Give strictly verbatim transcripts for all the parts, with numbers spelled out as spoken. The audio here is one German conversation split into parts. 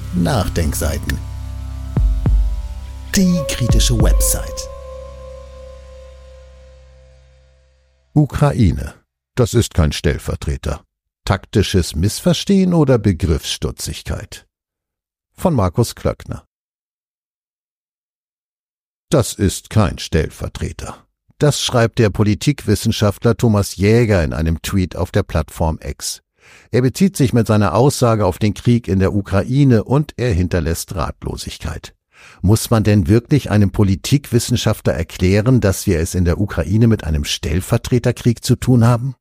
Nachdenkseiten. Die kritische Website. Ukraine. Das ist kein Stellvertreter. Taktisches Missverstehen oder Begriffsstutzigkeit? Von Markus Klöckner. Das ist kein Stellvertreter. Das schreibt der Politikwissenschaftler Thomas Jäger in einem Tweet auf der Plattform X. Er bezieht sich mit seiner Aussage auf den Krieg in der Ukraine und er hinterlässt Ratlosigkeit. Muss man denn wirklich einem Politikwissenschaftler erklären, dass wir es in der Ukraine mit einem Stellvertreterkrieg zu tun haben?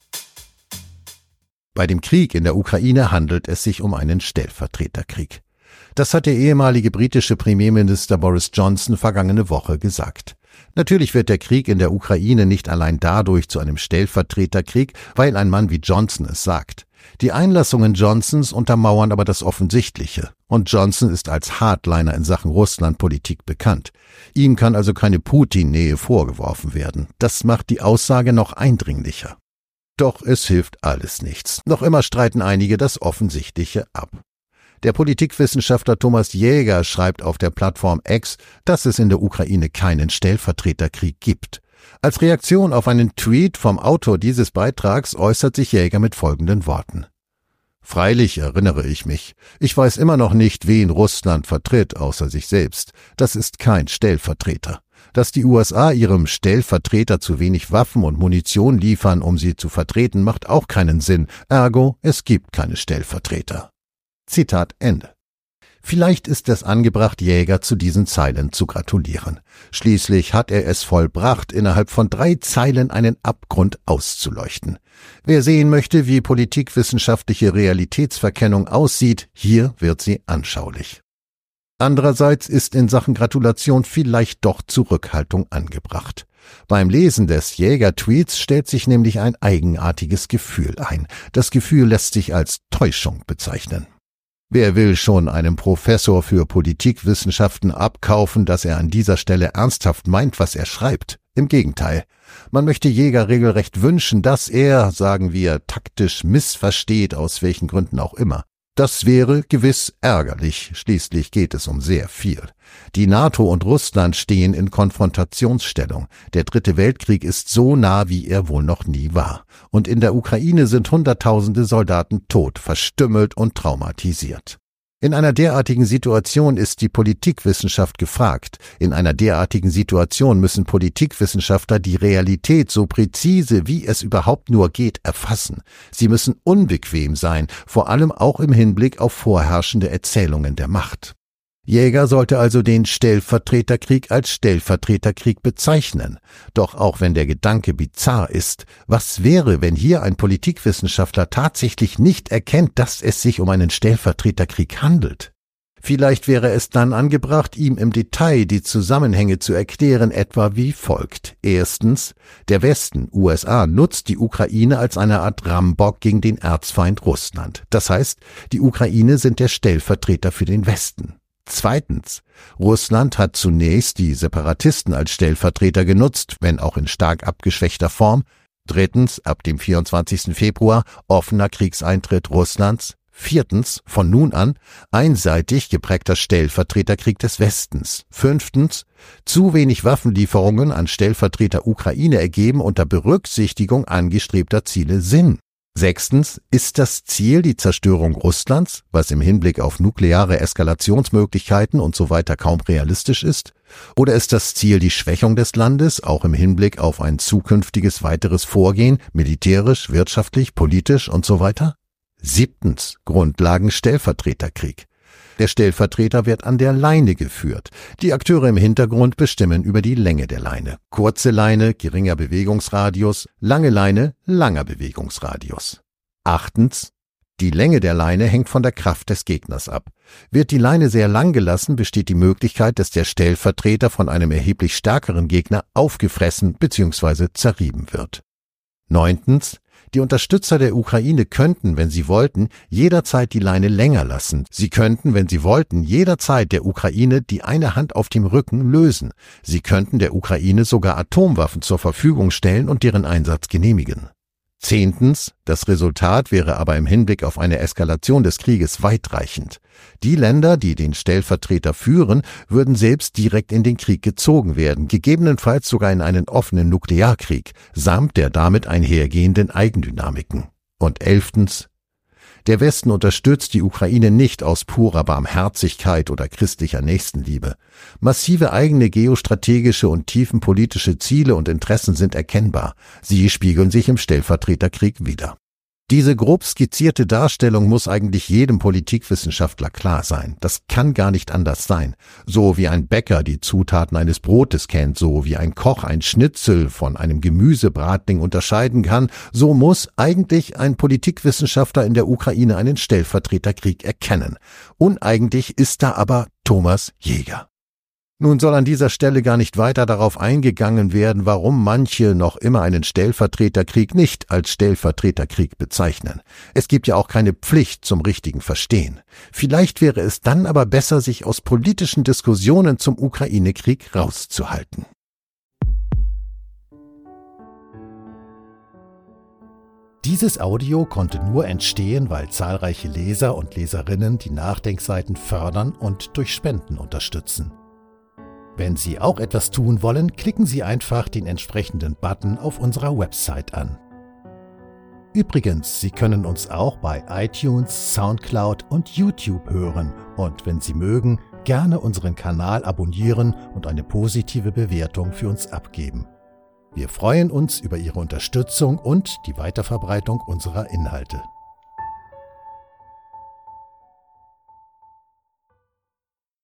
Bei dem Krieg in der Ukraine handelt es sich um einen Stellvertreterkrieg. Das hat der ehemalige britische Premierminister Boris Johnson vergangene Woche gesagt. Natürlich wird der Krieg in der Ukraine nicht allein dadurch zu einem Stellvertreterkrieg, weil ein Mann wie Johnson es sagt. Die Einlassungen Johnsons untermauern aber das Offensichtliche. Und Johnson ist als Hardliner in Sachen Russlandpolitik bekannt. Ihm kann also keine Putin-Nähe vorgeworfen werden. Das macht die Aussage noch eindringlicher. Doch es hilft alles nichts. Noch immer streiten einige das Offensichtliche ab. Der Politikwissenschaftler Thomas Jäger schreibt auf der Plattform X, dass es in der Ukraine keinen Stellvertreterkrieg gibt. Als Reaktion auf einen Tweet vom Autor dieses Beitrags äußert sich Jäger mit folgenden Worten. Freilich erinnere ich mich. Ich weiß immer noch nicht, wen Russland vertritt, außer sich selbst. Das ist kein Stellvertreter. Dass die U S A ihrem Stellvertreter zu wenig Waffen und Munition liefern, um sie zu vertreten, macht auch keinen Sinn. Ergo, es gibt keine Stellvertreter. Zitat Ende. Vielleicht ist es angebracht, Jäger zu diesen Zeilen zu gratulieren. Schließlich hat er es vollbracht, innerhalb von drei Zeilen einen Abgrund auszuleuchten. Wer sehen möchte, wie politikwissenschaftliche Realitätsverkennung aussieht, hier wird sie anschaulich. Andererseits ist in Sachen Gratulation vielleicht doch Zurückhaltung angebracht. Beim Lesen des Jäger-Tweets stellt sich nämlich ein eigenartiges Gefühl ein. Das Gefühl lässt sich als Täuschung bezeichnen. Wer will schon einem Professor für Politikwissenschaften abkaufen, dass er an dieser Stelle ernsthaft meint, was er schreibt? Im Gegenteil. Man möchte Jäger regelrecht wünschen, dass er, sagen wir, taktisch missversteht, aus welchen Gründen auch immer. Das wäre gewiss ärgerlich, schließlich geht es um sehr viel. Die NATO und Russland stehen in Konfrontationsstellung. Der Dritte Weltkrieg ist so nah, wie er wohl noch nie war. Und in der Ukraine sind Hunderttausende Soldaten tot, verstümmelt und traumatisiert. In einer derartigen Situation ist die Politikwissenschaft gefragt. In einer derartigen Situation müssen Politikwissenschaftler die Realität so präzise, wie es überhaupt nur geht, erfassen. Sie müssen unbequem sein, vor allem auch im Hinblick auf vorherrschende Erzählungen der Macht. Jäger sollte also den Stellvertreterkrieg als Stellvertreterkrieg bezeichnen. Doch auch wenn der Gedanke bizarr ist, was wäre, wenn hier ein Politikwissenschaftler tatsächlich nicht erkennt, dass es sich um einen Stellvertreterkrieg handelt? Vielleicht wäre es dann angebracht, ihm im Detail die Zusammenhänge zu erklären, etwa wie folgt. Erstens, der Westen, U S A, nutzt die Ukraine als eine Art Rambock gegen den Erzfeind Russland. Das heißt, die Ukraine sind der Stellvertreter für den Westen. Zweitens, Russland hat zunächst die Separatisten als Stellvertreter genutzt, wenn auch in stark abgeschwächter Form. Drittens, ab dem vierundzwanzigsten Februar, offener Kriegseintritt Russlands. Viertens, von nun an, einseitig geprägter Stellvertreterkrieg des Westens. Fünftens, zu wenig Waffenlieferungen an Stellvertreter Ukraine ergeben unter Berücksichtigung angestrebter Ziele Sinn. Sechstens, ist das Ziel die Zerstörung Russlands, was im Hinblick auf nukleare Eskalationsmöglichkeiten und so weiter kaum realistisch ist? Oder ist das Ziel die Schwächung des Landes, auch im Hinblick auf ein zukünftiges weiteres Vorgehen, militärisch, wirtschaftlich, politisch und so weiter? Siebtens, Grundlagen Stellvertreterkrieg. Der Stellvertreter wird an der Leine geführt. Die Akteure im Hintergrund bestimmen über die Länge der Leine. Kurze Leine, geringer Bewegungsradius, lange Leine, langer Bewegungsradius. Achtens, die Länge der Leine hängt von der Kraft des Gegners ab. Wird die Leine sehr lang gelassen, besteht die Möglichkeit, dass der Stellvertreter von einem erheblich stärkeren Gegner aufgefressen bzw. zerrieben wird. Neuntens, die Unterstützer der Ukraine könnten, wenn sie wollten, jederzeit die Leine länger lassen. Sie könnten, wenn sie wollten, jederzeit der Ukraine die eine Hand auf dem Rücken lösen. Sie könnten der Ukraine sogar Atomwaffen zur Verfügung stellen und deren Einsatz genehmigen. Zehntens, das Resultat wäre aber im Hinblick auf eine Eskalation des Krieges weitreichend. Die Länder, die den Stellvertreter führen, würden selbst direkt in den Krieg gezogen werden, gegebenenfalls sogar in einen offenen Nuklearkrieg, samt der damit einhergehenden Eigendynamiken. Und elftens, der Westen unterstützt die Ukraine nicht aus purer Barmherzigkeit oder christlicher Nächstenliebe. Massive eigene geostrategische und tiefenpolitische Ziele und Interessen sind erkennbar. Sie spiegeln sich im Stellvertreterkrieg wider. Diese grob skizzierte Darstellung muss eigentlich jedem Politikwissenschaftler klar sein. Das kann gar nicht anders sein. So wie ein Bäcker die Zutaten eines Brotes kennt, so wie ein Koch ein Schnitzel von einem Gemüsebratling unterscheiden kann, so muss eigentlich ein Politikwissenschaftler in der Ukraine einen Stellvertreterkrieg erkennen. Uneigentlich ist da aber Thomas Jäger. Nun soll an dieser Stelle gar nicht weiter darauf eingegangen werden, warum manche noch immer einen Stellvertreterkrieg nicht als Stellvertreterkrieg bezeichnen. Es gibt ja auch keine Pflicht zum richtigen Verstehen. Vielleicht wäre es dann aber besser, sich aus politischen Diskussionen zum Ukraine-Krieg rauszuhalten. Dieses Audio konnte nur entstehen, weil zahlreiche Leser und Leserinnen die Nachdenkseiten fördern und durch Spenden unterstützen. Wenn Sie auch etwas tun wollen, klicken Sie einfach den entsprechenden Button auf unserer Website an. Übrigens, Sie können uns auch bei iTunes, Soundcloud und YouTube hören und wenn Sie mögen, gerne unseren Kanal abonnieren und eine positive Bewertung für uns abgeben. Wir freuen uns über Ihre Unterstützung und die Weiterverbreitung unserer Inhalte.